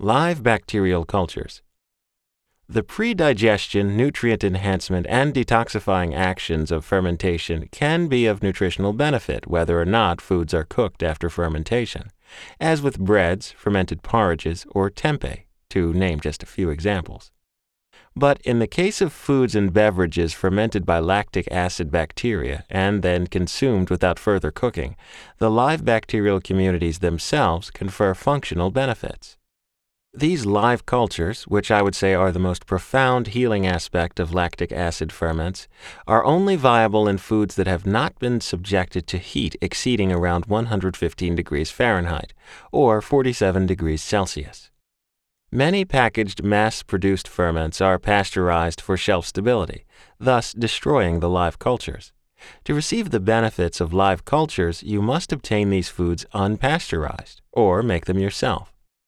Live bacterial cultures. The pre-digestion, nutrient enhancement, and detoxifying actions of fermentation can be of nutritional benefit whether or not foods are cooked after fermentation, as with breads, fermented porridges, or tempeh, to name just a few examples. But in the case of foods and beverages fermented by lactic acid bacteria and then consumed without further cooking, the live bacterial communities themselves confer functional benefits. These live cultures, which I would say are the most profound healing aspect of lactic acid ferments, are only viable in foods that have not been subjected to heat exceeding around 115 degrees Fahrenheit, or 47 degrees Celsius. Many packaged mass-produced ferments are pasteurized for shelf stability, thus destroying the live cultures. To receive the benefits of live cultures, you must obtain these foods unpasteurized, or make them yourself.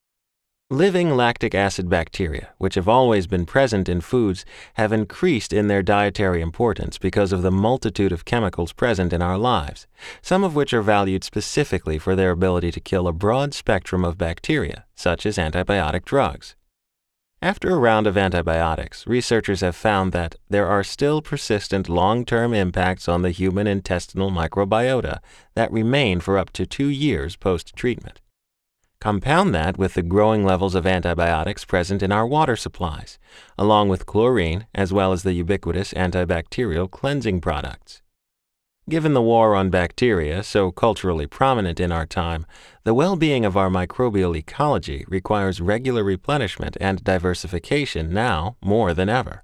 Living lactic acid bacteria, which have always been present in foods, have increased in their dietary importance because of the multitude of chemicals present in our lives, some of which are valued specifically for their ability to kill a broad spectrum of bacteria, such as antibiotic drugs. After a round of antibiotics, researchers have found that there are still persistent long-term impacts on the human intestinal microbiota that remain for up to 2 years post-treatment. Compound that with the growing levels of antibiotics present in our water supplies, along with chlorine as well as the ubiquitous antibacterial cleansing products. Given the war on bacteria, so culturally prominent in our time, the well-being of our microbial ecology requires regular replenishment and diversification now more than ever.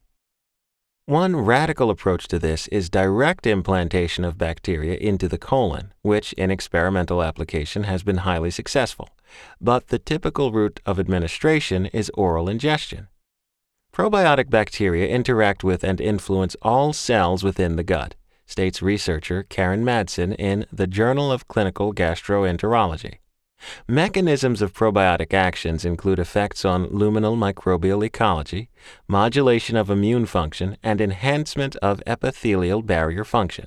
One radical approach to this is direct implantation of bacteria into the colon, which in experimental application has been highly successful, but the typical route of administration is oral ingestion. Probiotic bacteria interact with and influence all cells within the gut, states researcher Karen Madsen in the Journal of Clinical Gastroenterology. Mechanisms of probiotic actions include effects on luminal microbial ecology, modulation of immune function, and enhancement of epithelial barrier function.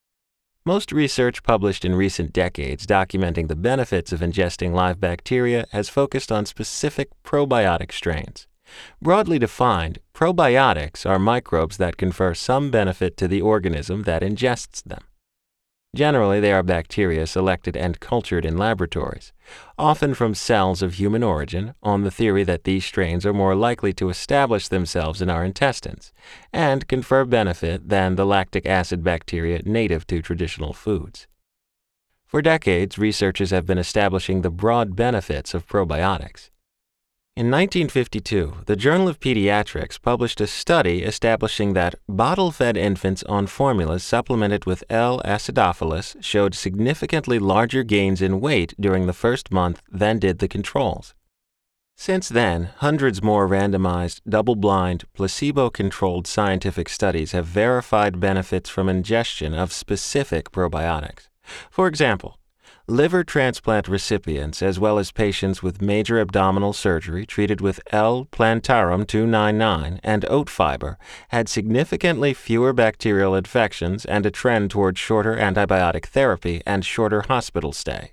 Most research published in recent decades documenting the benefits of ingesting live bacteria has focused on specific probiotic strains. Broadly defined, probiotics are microbes that confer some benefit to the organism that ingests them. Generally, they are bacteria selected and cultured in laboratories, often from cells of human origin, on the theory that these strains are more likely to establish themselves in our intestines and confer benefit than the lactic acid bacteria native to traditional foods. For decades, researchers have been establishing the broad benefits of probiotics. In 1952, the Journal of Pediatrics published a study establishing that bottle-fed infants on formulas supplemented with L. acidophilus showed significantly larger gains in weight during the first month than did the controls. Since then, hundreds more randomized, double-blind, placebo-controlled scientific studies have verified benefits from ingestion of specific probiotics. For example, liver transplant recipients, as well as patients with major abdominal surgery treated with L. plantarum 299 and oat fiber, had significantly fewer bacterial infections and a trend toward shorter antibiotic therapy and shorter hospital stay.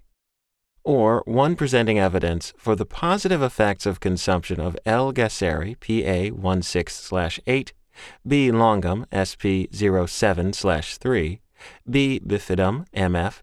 Or one presenting evidence for the positive effects of consumption of L. gasseri PA16/8, B. longum SP07/3, B. bifidum MF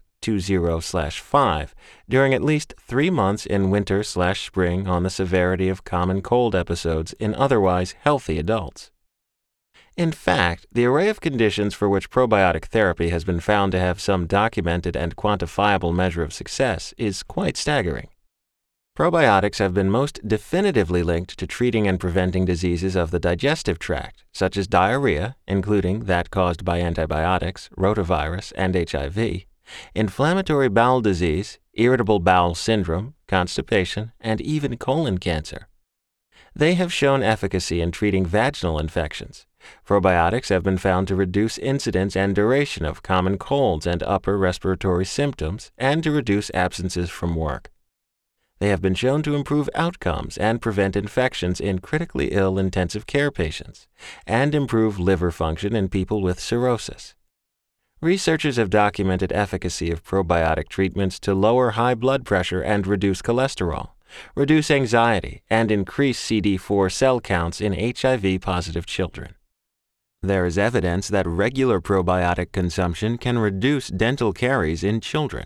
20/5 during at least 3 months in winter/spring on the severity of common cold episodes in otherwise healthy adults. In fact, the array of conditions for which probiotic therapy has been found to have some documented and quantifiable measure of success is quite staggering. Probiotics have been most definitively linked to treating and preventing diseases of the digestive tract, such as diarrhea, including that caused by antibiotics, rotavirus, and HIV, inflammatory bowel disease, irritable bowel syndrome, constipation, and even colon cancer. They have shown efficacy in treating vaginal infections. Probiotics have been found to reduce incidence and duration of common colds and upper respiratory symptoms and to reduce absences from work. They have been shown to improve outcomes and prevent infections in critically ill intensive care patients and improve liver function in people with cirrhosis. Researchers have documented efficacy of probiotic treatments to lower high blood pressure and reduce cholesterol, reduce anxiety, and increase CD4 cell counts in HIV-positive children. There is evidence that regular probiotic consumption can reduce dental caries in children.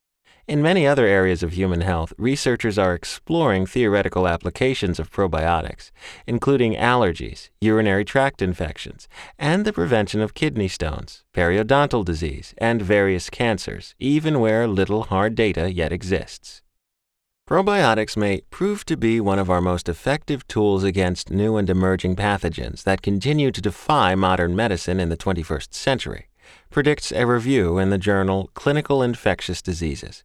In many other areas of human health, researchers are exploring theoretical applications of probiotics, including allergies, urinary tract infections, and the prevention of kidney stones, periodontal disease, and various cancers, even where little hard data yet exists. Probiotics may prove to be one of our most effective tools against new and emerging pathogens that continue to defy modern medicine in the 21st century, predicts a review in the journal Clinical Infectious Diseases.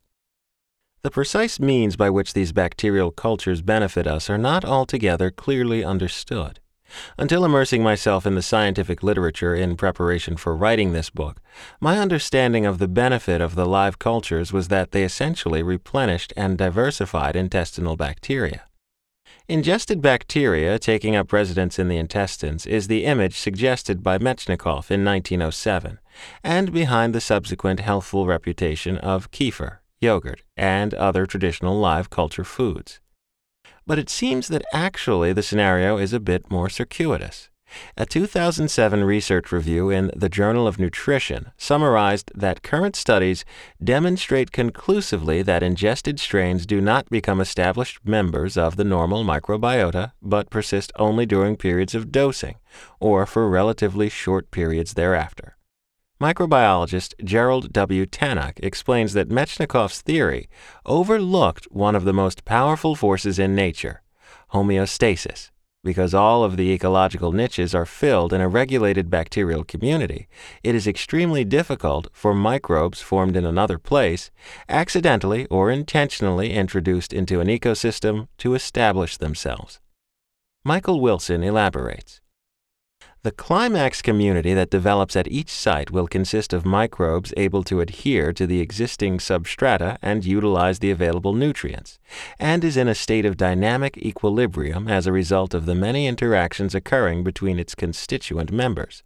The precise means by which these bacterial cultures benefit us are not altogether clearly understood. Until immersing myself in the scientific literature in preparation for writing this book, my understanding of the benefit of the live cultures was that they essentially replenished and diversified intestinal bacteria. Ingested bacteria taking up residence in the intestines is the image suggested by Metchnikoff in 1907, and behind the subsequent healthful reputation of kefir, yogurt, and other traditional live culture foods. But it seems that actually the scenario is a bit more circuitous. A 2007 research review in the Journal of Nutrition summarized that current studies demonstrate conclusively that ingested strains do not become established members of the normal microbiota, but persist only during periods of dosing, or for relatively short periods thereafter. Microbiologist Gerald W. Tannock explains that Metchnikoff's theory overlooked one of the most powerful forces in nature, homeostasis. Because all of the ecological niches are filled in a regulated bacterial community, it is extremely difficult for microbes formed in another place, accidentally or intentionally introduced into an ecosystem, to establish themselves. Michael Wilson elaborates. The climax community that develops at each site will consist of microbes able to adhere to the existing substrata and utilize the available nutrients, and is in a state of dynamic equilibrium as a result of the many interactions occurring between its constituent members.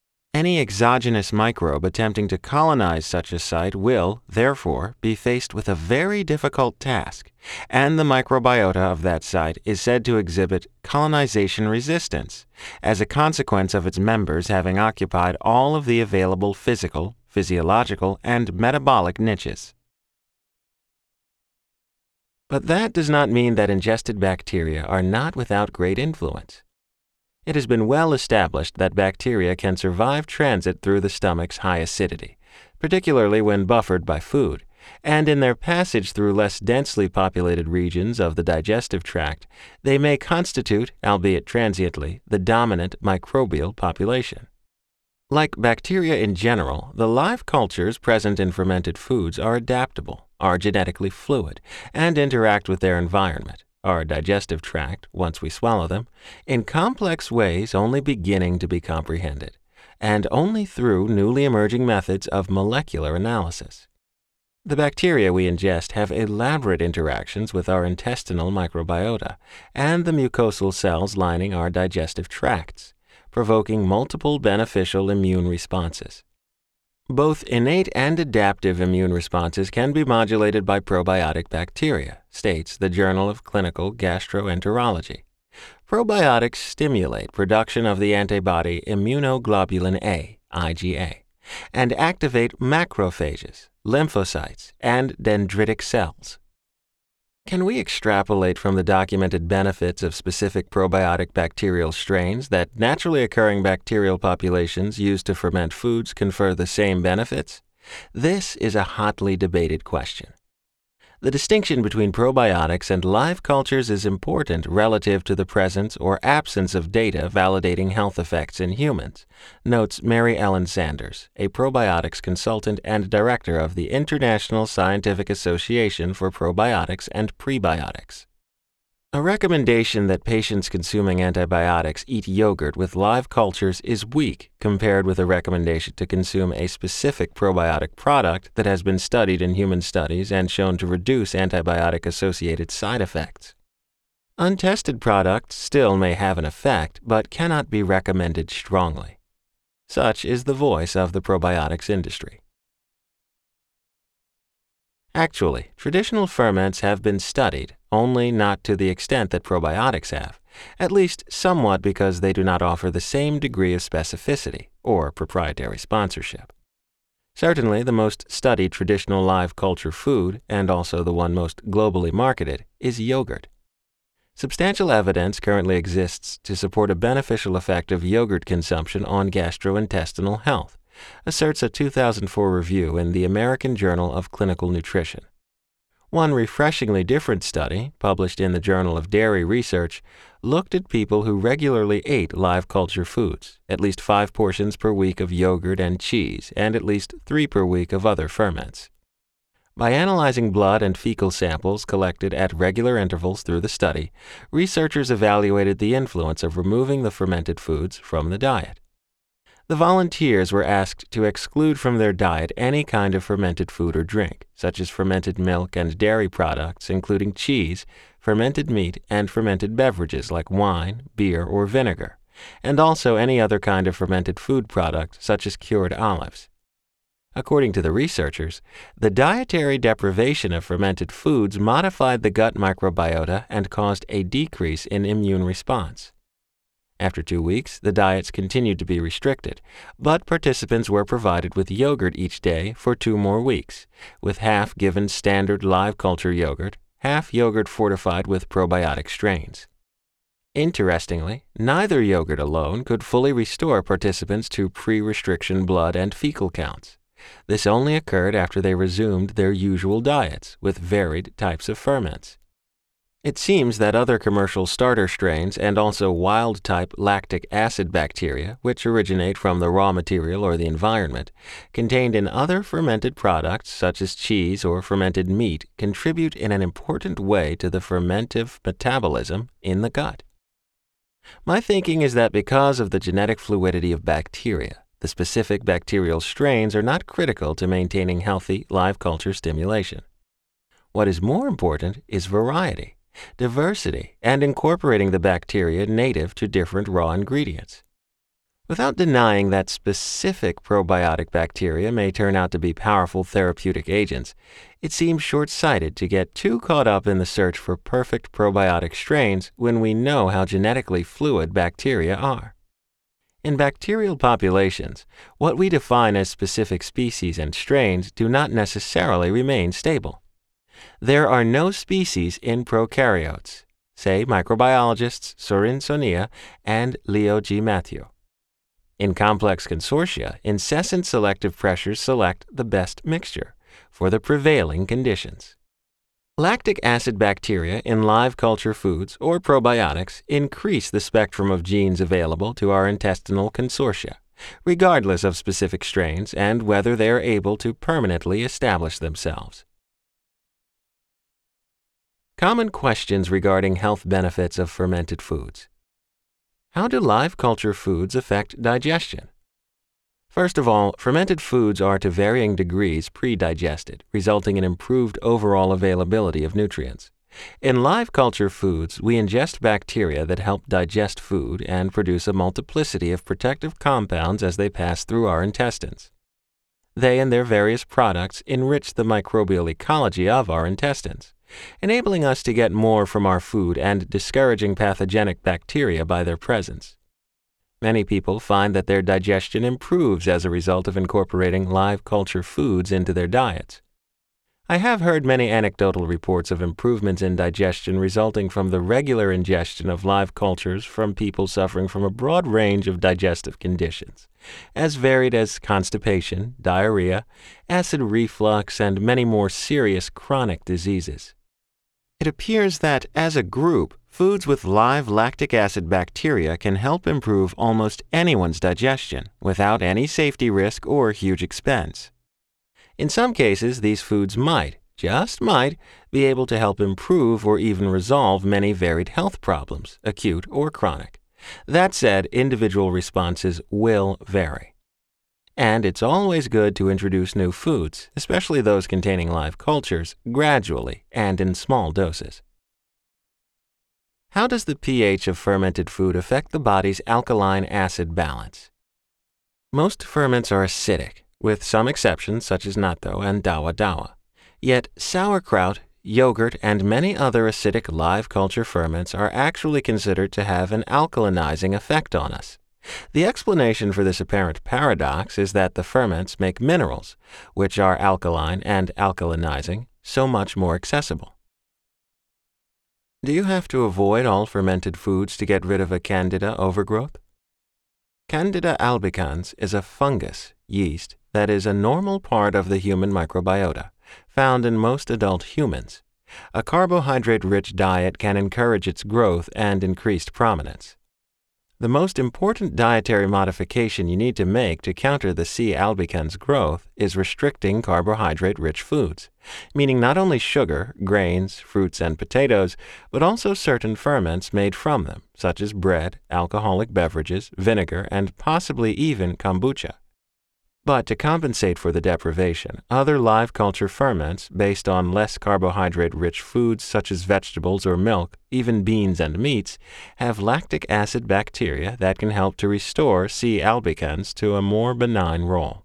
Any exogenous microbe attempting to colonize such a site will, therefore, be faced with a very difficult task, and the microbiota of that site is said to exhibit colonization resistance, as a consequence of its members having occupied all of the available physical, physiological, and metabolic niches. But that does not mean that ingested bacteria are not without great influence. It has been well established that bacteria can survive transit through the stomach's high acidity, particularly when buffered by food, and in their passage through less densely populated regions of the digestive tract, they may constitute, albeit transiently, the dominant microbial population. Like bacteria in general, the live cultures present in fermented foods are adaptable, are genetically fluid, and interact with their environment, our digestive tract, once we swallow them, in complex ways only beginning to be comprehended, and only through newly emerging methods of molecular analysis. The bacteria we ingest have elaborate interactions with our intestinal microbiota and the mucosal cells lining our digestive tracts, provoking multiple beneficial immune responses. Both innate and adaptive immune responses can be modulated by probiotic bacteria, states the Journal of Clinical Gastroenterology. Probiotics stimulate production of the antibody immunoglobulin A, IgA, and activate macrophages, lymphocytes, and dendritic cells. Can we extrapolate from the documented benefits of specific probiotic bacterial strains that naturally occurring bacterial populations used to ferment foods confer the same benefits? This is a hotly debated question. The distinction between probiotics and live cultures is important relative to the presence or absence of data validating health effects in humans, notes Mary Ellen Sanders, a probiotics consultant and director of the International Scientific Association for Probiotics and Prebiotics. A recommendation that patients consuming antibiotics eat yogurt with live cultures is weak compared with a recommendation to consume a specific probiotic product that has been studied in human studies and shown to reduce antibiotic-associated side effects. Untested products still may have an effect, but cannot be recommended strongly. Such is the voice of the probiotics industry. Actually, traditional ferments have been studied, only not to the extent that probiotics have, at least somewhat because they do not offer the same degree of specificity or proprietary sponsorship. Certainly, the most studied traditional live culture food, and also the one most globally marketed, is yogurt. Substantial evidence currently exists to support a beneficial effect of yogurt consumption on gastrointestinal health, asserts a 2004 review in the American Journal of Clinical Nutrition. One refreshingly different study, published in the Journal of Dairy Research, looked at people who regularly ate live culture foods, at least 5 portions per week of yogurt and cheese, and at least 3 per week of other ferments. By analyzing blood and fecal samples collected at regular intervals through the study, researchers evaluated the influence of removing the fermented foods from the diet. The volunteers were asked to exclude from their diet any kind of fermented food or drink, such as fermented milk and dairy products, including cheese, fermented meat, and fermented beverages like wine, beer, or vinegar, and also any other kind of fermented food product, such as cured olives. According to the researchers, the dietary deprivation of fermented foods modified the gut microbiota and caused a decrease in immune response. After 2 weeks, the diets continued to be restricted, but participants were provided with yogurt each day for 2 more weeks, with half given standard live culture yogurt, half yogurt fortified with probiotic strains. Interestingly, neither yogurt alone could fully restore participants to pre-restriction blood and fecal counts. This only occurred after they resumed their usual diets with varied types of ferments. It seems that other commercial starter strains and also wild-type lactic acid bacteria, which originate from the raw material or the environment, contained in other fermented products such as cheese or fermented meat, contribute in an important way to the fermentive metabolism in the gut. My thinking is that because of the genetic fluidity of bacteria, the specific bacterial strains are not critical to maintaining healthy live culture stimulation. What is more important is variety, diversity, and incorporating the bacteria native to different raw ingredients. Without denying that specific probiotic bacteria may turn out to be powerful therapeutic agents, it seems short-sighted to get too caught up in the search for perfect probiotic strains when we know how genetically fluid bacteria are. In bacterial populations, what we define as specific species and strains do not necessarily remain stable. There are no species in prokaryotes, say microbiologists Sorin Sonia and Leo G. Matthew. In complex consortia, incessant selective pressures select the best mixture for the prevailing conditions. Lactic acid bacteria in live culture foods or probiotics increase the spectrum of genes available to our intestinal consortia, regardless of specific strains and whether they are able to permanently establish themselves. Common questions regarding health benefits of fermented foods. How do live culture foods affect digestion? First of all, fermented foods are to varying degrees pre-digested, resulting in improved overall availability of nutrients. In live culture foods, we ingest bacteria that help digest food and produce a multiplicity of protective compounds as they pass through our intestines. They and their various products enrich the microbial ecology of our intestines, enabling us to get more from our food and discouraging pathogenic bacteria by their presence. Many people find that their digestion improves as a result of incorporating live culture foods into their diets. I have heard many anecdotal reports of improvements in digestion resulting from the regular ingestion of live cultures from people suffering from a broad range of digestive conditions, as varied as constipation, diarrhea, acid reflux, and many more serious chronic diseases. It appears that, as a group, foods with live lactic acid bacteria can help improve almost anyone's digestion without any safety risk or huge expense. In some cases, these foods might, just might, be able to help improve or even resolve many varied health problems, acute or chronic. That said, individual responses will vary. And it's always good to introduce new foods, especially those containing live cultures, gradually and in small doses. How does the pH of fermented food affect the body's alkaline acid balance? Most ferments are acidic, with some exceptions such as natto and dawa dawa. Yet sauerkraut, yogurt, and many other acidic live culture ferments are actually considered to have an alkalinizing effect on us. The explanation for this apparent paradox is that the ferments make minerals, which are alkaline and alkalinizing, so much more accessible. Do you have to avoid all fermented foods to get rid of a Candida overgrowth? Candida albicans is a fungus, yeast, that is a normal part of the human microbiota, found in most adult humans. A carbohydrate-rich diet can encourage its growth and increased prominence. The most important dietary modification you need to make to counter the C. albicans growth is restricting carbohydrate-rich foods, meaning not only sugar, grains, fruits, and potatoes, but also certain ferments made from them, such as bread, alcoholic beverages, vinegar, and possibly even kombucha. But to compensate for the deprivation, other live culture ferments based on less carbohydrate-rich foods such as vegetables or milk, even beans and meats, have lactic acid bacteria that can help to restore C. albicans to a more benign role.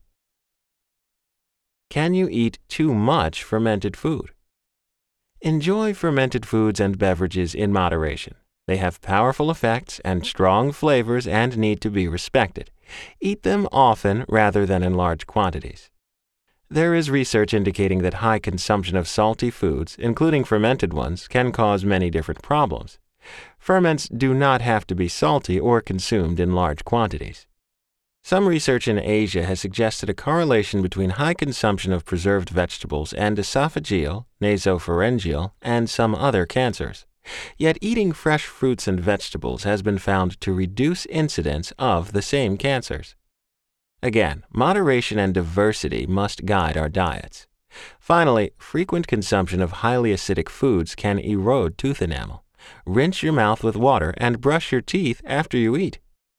Can you eat too much fermented food? Enjoy fermented foods and beverages in moderation. They have powerful effects and strong flavors and need to be respected. Eat them often rather than in large quantities. There is research indicating that high consumption of salty foods, including fermented ones, can cause many different problems. Ferments do not have to be salty or consumed in large quantities. Some research in Asia has suggested a correlation between high consumption of preserved vegetables and esophageal, nasopharyngeal, and some other cancers. Yet eating fresh fruits and vegetables has been found to reduce incidence of the same cancers. Again, moderation and diversity must guide our diets. Finally, frequent consumption of highly acidic foods can erode tooth enamel. Rinse your mouth with water and brush your teeth after you eat.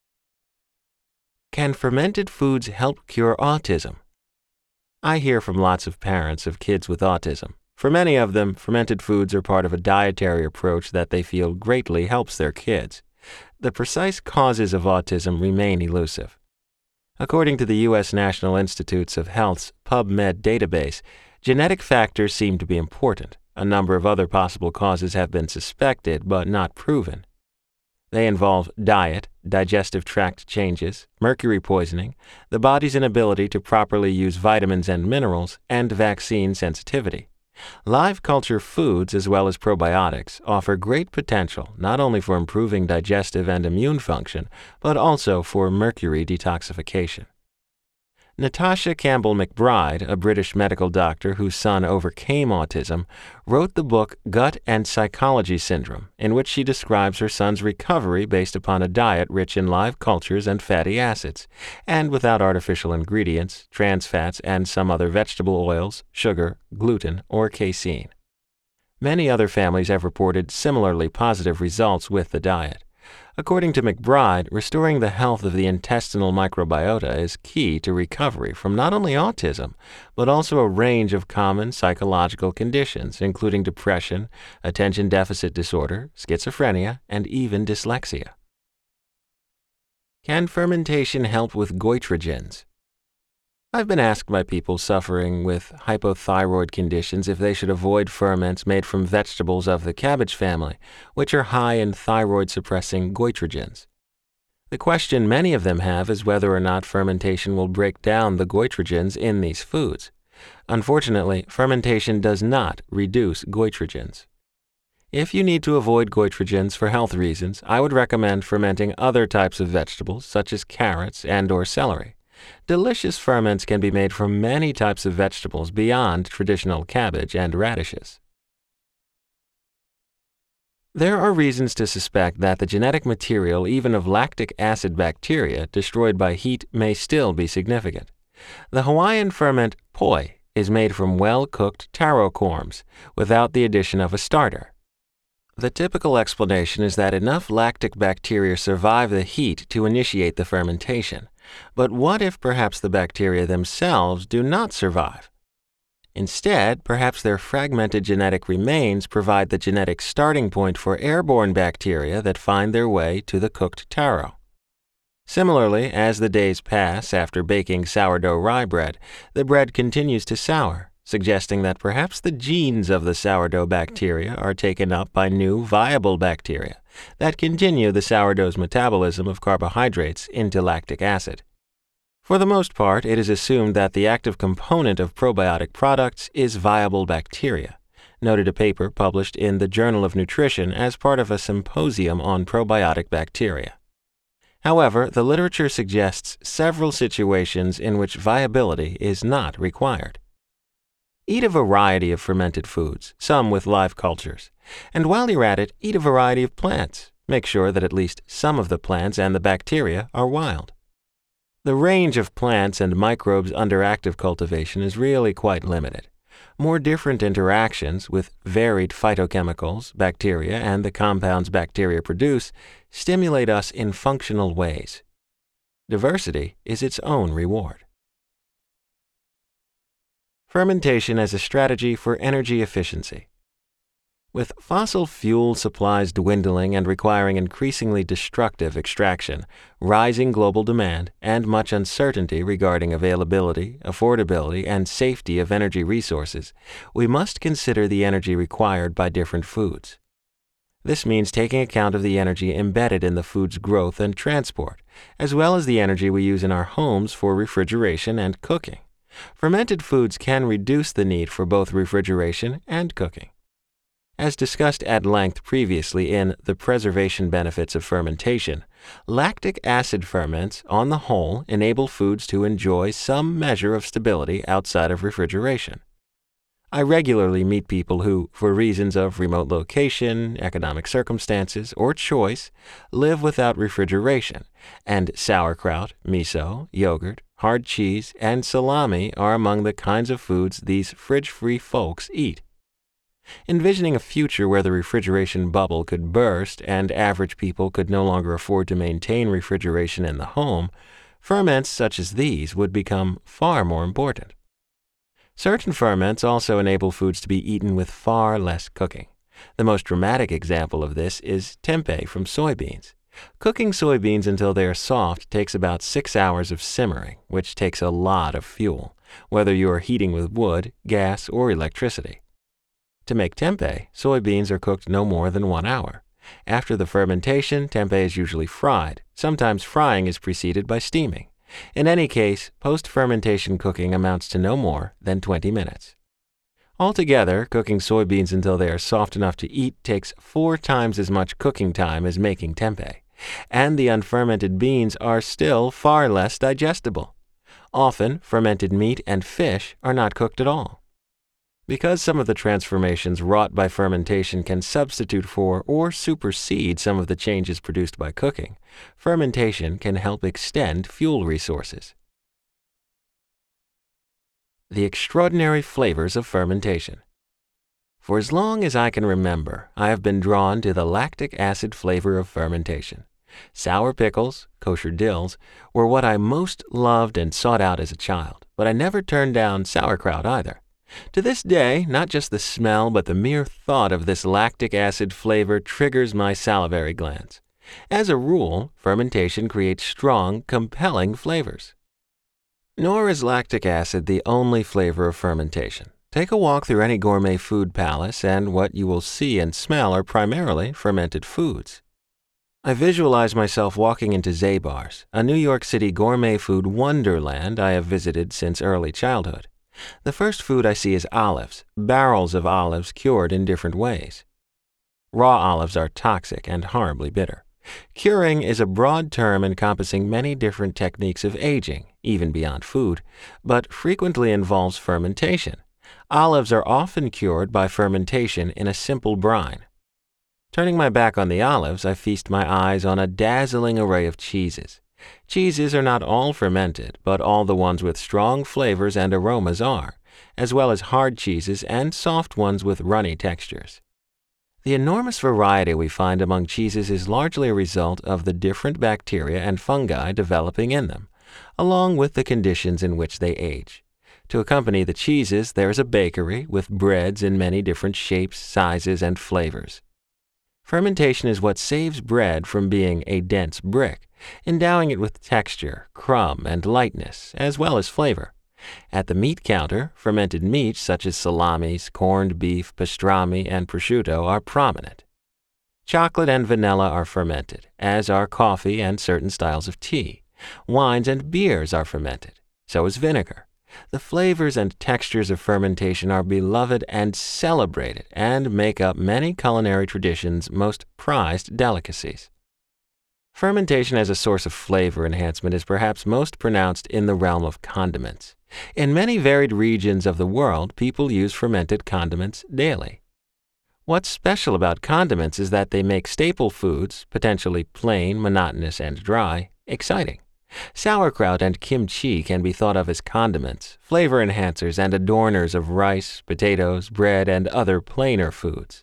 Can fermented foods help cure autism? I hear from lots of parents of kids with autism. For many of them, fermented foods are part of a dietary approach that they feel greatly helps their kids. The precise causes of autism remain elusive. According to the U.S. National Institutes of Health's PubMed database, genetic factors seem to be important. A number of other possible causes have been suspected but not proven. They involve diet, digestive tract changes, mercury poisoning, the body's inability to properly use vitamins and minerals, and vaccine sensitivity. Live culture foods, as well as probiotics, offer great potential not only for improving digestive and immune function, but also for mercury detoxification. Natasha Campbell McBride, a British medical doctor whose son overcame autism, wrote the book Gut and Psychology Syndrome, in which she describes her son's recovery based upon a diet rich in live cultures and fatty acids, and without artificial ingredients, trans fats, and some other vegetable oils, sugar, gluten, or casein. Many other families have reported similarly positive results with the diet. According to McBride, restoring the health of the intestinal microbiota is key to recovery from not only autism, but also a range of common psychological conditions, including depression, attention deficit disorder, schizophrenia, and even dyslexia. Can fermentation help with goitrogens? I've been asked by people suffering with hypothyroid conditions if they should avoid ferments made from vegetables of the cabbage family, which are high in thyroid-suppressing goitrogens. The question many of them have is whether or not fermentation will break down the goitrogens in these foods. Unfortunately, fermentation does not reduce goitrogens. If you need to avoid goitrogens for health reasons, I would recommend fermenting other types of vegetables such as carrots and/or celery. Delicious ferments can be made from many types of vegetables beyond traditional cabbage and radishes. There are reasons to suspect that the genetic material even of lactic acid bacteria destroyed by heat may still be significant. The Hawaiian ferment poi is made from well-cooked taro corms without the addition of a starter. The typical explanation is that enough lactic bacteria survive the heat to initiate the fermentation. But what if perhaps the bacteria themselves do not survive? Instead, perhaps their fragmented genetic remains provide the genetic starting point for airborne bacteria that find their way to the cooked taro. Similarly, as the days pass after baking sourdough rye bread, the bread continues to sour, suggesting that perhaps the genes of the sourdough bacteria are taken up by new viable bacteria that continue the sourdough's metabolism of carbohydrates into lactic acid. For the most part, it is assumed that the active component of probiotic products is viable bacteria, noted a paper published in the Journal of Nutrition as part of a symposium on probiotic bacteria. However, the literature suggests several situations in which viability is not required. Eat a variety of fermented foods, some with live cultures, and while you're at it, eat a variety of plants. Make sure that at least some of the plants and the bacteria are wild. The range of plants and microbes under active cultivation is really quite limited. More different interactions with varied phytochemicals, bacteria, and the compounds bacteria produce stimulate us in functional ways. Diversity is its own reward. Fermentation as a strategy for energy efficiency. With fossil fuel supplies dwindling and requiring increasingly destructive extraction, rising global demand, and much uncertainty regarding availability, affordability, and safety of energy resources, we must consider the energy required by different foods. This means taking account of the energy embedded in the food's growth and transport, as well as the energy we use in our homes for refrigeration and cooking. Fermented foods can reduce the need for both refrigeration and cooking. As discussed at length previously in The Preservation Benefits of Fermentation, lactic acid ferments, on the whole, enable foods to enjoy some measure of stability outside of refrigeration. I regularly meet people who, for reasons of remote location, economic circumstances, or choice, live without refrigeration, and sauerkraut, miso, yogurt, hard cheese, and salami are among the kinds of foods these fridge-free folks eat. Envisioning a future where the refrigeration bubble could burst and average people could no longer afford to maintain refrigeration in the home, ferments such as these would become far more important. Certain ferments also enable foods to be eaten with far less cooking. The most dramatic example of this is tempeh from soybeans. Cooking soybeans until they are soft takes about 6 hours of simmering, which takes a lot of fuel, whether you are heating with wood, gas, or electricity. To make tempeh, soybeans are cooked no more than 1 hour. After the fermentation, tempeh is usually fried. Sometimes frying is preceded by steaming. In any case, post-fermentation cooking amounts to no more than 20 minutes. Altogether, cooking soybeans until they are soft enough to eat takes 4 times as much cooking time as making tempeh, and the unfermented beans are still far less digestible. Often, fermented meat and fish are not cooked at all. Because some of the transformations wrought by fermentation can substitute for or supersede some of the changes produced by cooking, fermentation can help extend fuel resources. The extraordinary flavors of fermentation. For as long as I can remember, I have been drawn to the lactic acid flavor of fermentation. Sour pickles, kosher dills, were what I most loved and sought out as a child, but I never turned down sauerkraut either. To this day, not just the smell, but the mere thought of this lactic acid flavor triggers my salivary glands. As a rule, fermentation creates strong, compelling flavors. Nor is lactic acid the only flavor of fermentation. Take a walk through any gourmet food palace, and what you will see and smell are primarily fermented foods. I visualize myself walking into Zabar's, a New York City gourmet food wonderland I have visited since early childhood. The first food I see is olives, barrels of olives cured in different ways. Raw olives are toxic and horribly bitter. Curing is a broad term encompassing many different techniques of aging, even beyond food, but frequently involves fermentation. Olives are often cured by fermentation in a simple brine. Turning my back on the olives, I feast my eyes on a dazzling array of cheeses. Cheeses are not all fermented, but all the ones with strong flavors and aromas are, as well as hard cheeses and soft ones with runny textures. The enormous variety we find among cheeses is largely a result of the different bacteria and fungi developing in them, along with the conditions in which they age. To accompany the cheeses, there is a bakery with breads in many different shapes, sizes, and flavors. Fermentation is what saves bread from being a dense brick, endowing it with texture, crumb, and lightness, as well as flavor. At the meat counter, fermented meats such as salamis, corned beef, pastrami, and prosciutto are prominent. Chocolate and vanilla are fermented, as are coffee and certain styles of tea. Wines and beers are fermented. So is vinegar. The flavors and textures of fermentation are beloved and celebrated and make up many culinary traditions' most prized delicacies. Fermentation as a source of flavor enhancement is perhaps most pronounced in the realm of condiments. In many varied regions of the world, people use fermented condiments daily. What's special about condiments is that they make staple foods, potentially plain, monotonous, and dry, exciting. Sauerkraut and kimchi can be thought of as condiments, flavor enhancers, and adorners of rice, potatoes, bread, and other plainer foods.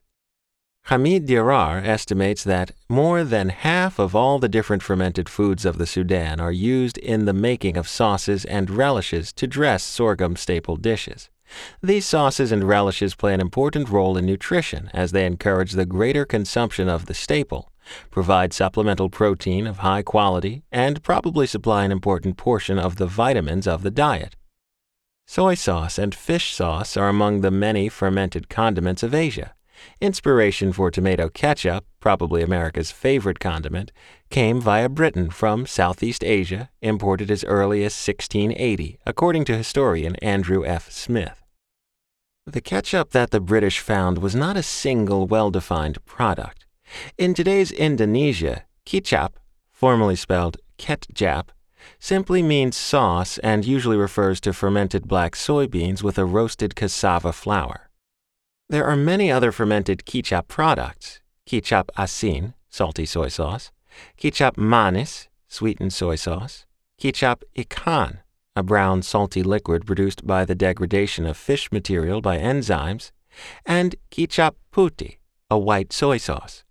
Hamid Dirar estimates that more than half of all the different fermented foods of the Sudan are used in the making of sauces and relishes to dress sorghum staple dishes. These sauces and relishes play an important role in nutrition as they encourage the greater consumption of the staple, provide supplemental protein of high quality, and probably supply an important portion of the vitamins of the diet. Soy sauce and fish sauce are among the many fermented condiments of Asia. Inspiration for tomato ketchup, probably America's favorite condiment, came via Britain from Southeast Asia, imported as early as 1680, according to historian Andrew F. Smith. The ketchup that the British found was not a single well-defined product. In today's Indonesia, kicap, formerly spelled ketjap, simply means sauce and usually refers to fermented black soybeans with a roasted cassava flour. There are many other fermented kicap products: kicap asin, salty soy sauce; kicap manis, sweetened soy sauce; kicap ikan, a brown salty liquid produced by the degradation of fish material by enzymes; and kicap putih, a white soy sauce.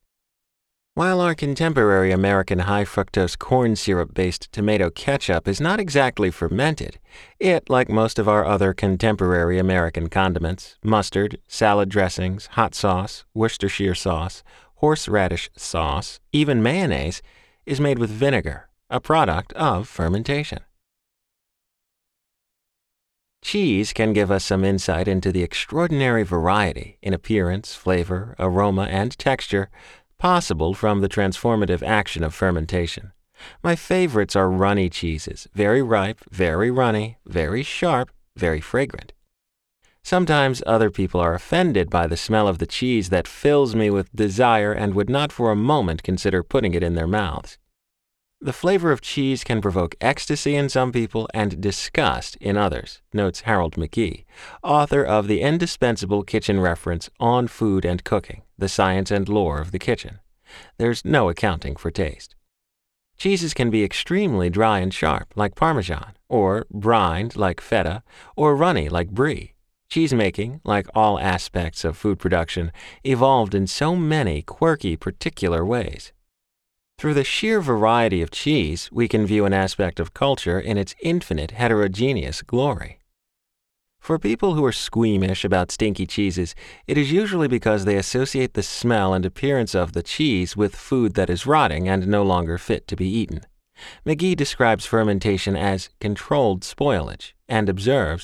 While our contemporary American high-fructose corn syrup-based tomato ketchup is not exactly fermented, it, like most of our other contemporary American condiments, mustard, salad dressings, hot sauce, Worcestershire sauce, horseradish sauce, even mayonnaise, is made with vinegar, a product of fermentation. Cheese can give us some insight into the extraordinary variety in appearance, flavor, aroma, and texture possible from the transformative action of fermentation. My favorites are runny cheeses, very ripe, very runny, very sharp, very fragrant. Sometimes other people are offended by the smell of the cheese that fills me with desire and would not for a moment consider putting it in their mouths. The flavor of cheese can provoke ecstasy in some people and disgust in others, notes Harold McGee, author of the indispensable kitchen reference On Food and Cooking, The Science and Lore of the Kitchen. There's no accounting for taste. Cheeses can be extremely dry and sharp, like Parmesan, or brined, like feta, or runny, like brie. Cheesemaking, like all aspects of food production, evolved in so many quirky, particular ways. Through the sheer variety of cheese, we can view an aspect of culture in its infinite heterogeneous glory. For people who are squeamish about stinky cheeses, it is usually because they associate the smell and appearance of the cheese with food that is rotting and no longer fit to be eaten. McGee describes fermentation as controlled spoilage and observes,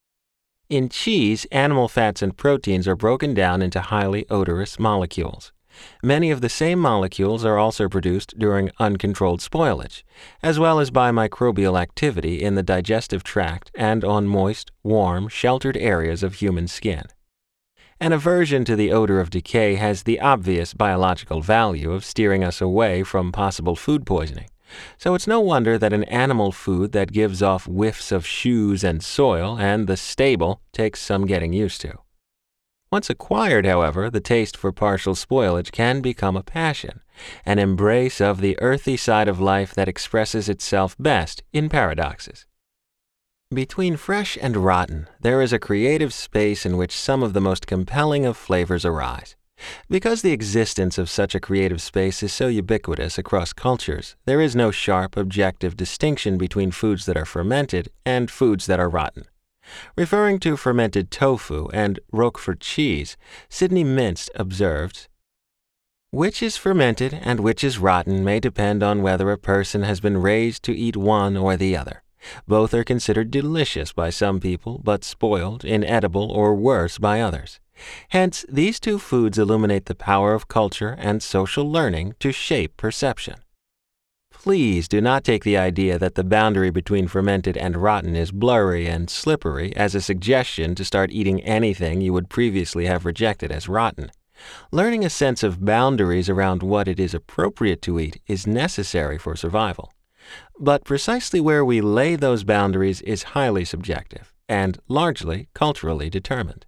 "In cheese, animal fats and proteins are broken down into highly odorous molecules. Many of the same molecules are also produced during uncontrolled spoilage, as well as by microbial activity in the digestive tract and on moist, warm, sheltered areas of human skin. An aversion to the odor of decay has the obvious biological value of steering us away from possible food poisoning, so it's no wonder that an animal food that gives off whiffs of shoes and soil and the stable takes some getting used to. Once acquired, however, the taste for partial spoilage can become a passion, an embrace of the earthy side of life that expresses itself best in paradoxes. Between fresh and rotten, there is a creative space in which some of the most compelling of flavors arise. Because the existence of such a creative space is so ubiquitous across cultures, there is no sharp, objective distinction between foods that are fermented and foods that are rotten. Referring to fermented tofu and Roquefort cheese, Sidney Mintz observed, "Which is fermented and which is rotten may depend on whether a person has been raised to eat one or the other. Both are considered delicious by some people, but spoiled, inedible, or worse by others. Hence, these two foods illuminate the power of culture and social learning to shape perception. Please do not take the idea that the boundary between fermented and rotten is blurry and slippery as a suggestion to start eating anything you would previously have rejected as rotten. Learning a sense of boundaries around what it is appropriate to eat is necessary for survival. But precisely where we lay those boundaries is highly subjective and largely culturally determined.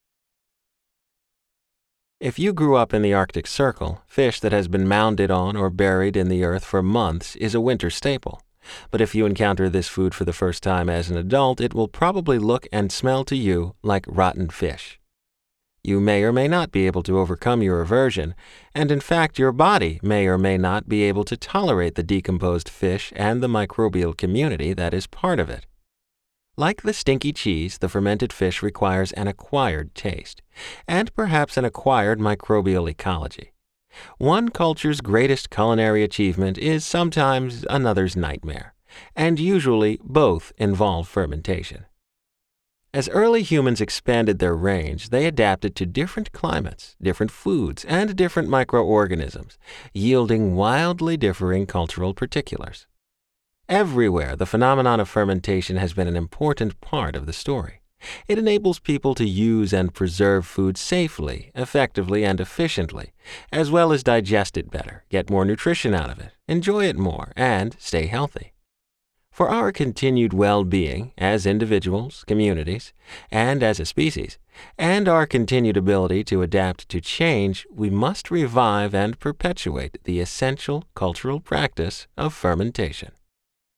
If you grew up in the Arctic Circle, fish that has been mounded on or buried in the earth for months is a winter staple. But if you encounter this food for the first time as an adult, it will probably look and smell to you like rotten fish. You may or may not be able to overcome your aversion, and in fact your body may or may not be able to tolerate the decomposed fish and the microbial community that is part of it. Like the stinky cheese, the fermented fish requires an acquired taste, and perhaps an acquired microbial ecology. One culture's greatest culinary achievement is sometimes another's nightmare, and usually both involve fermentation. As early humans expanded their range, they adapted to different climates, different foods, and different microorganisms, yielding wildly differing cultural particulars. Everywhere, the phenomenon of fermentation has been an important part of the story. It enables people to use and preserve food safely, effectively, and efficiently, as well as digest it better, get more nutrition out of it, enjoy it more, and stay healthy. For our continued well-being as individuals, communities, and as a species, and our continued ability to adapt to change, we must revive and perpetuate the essential cultural practice of fermentation.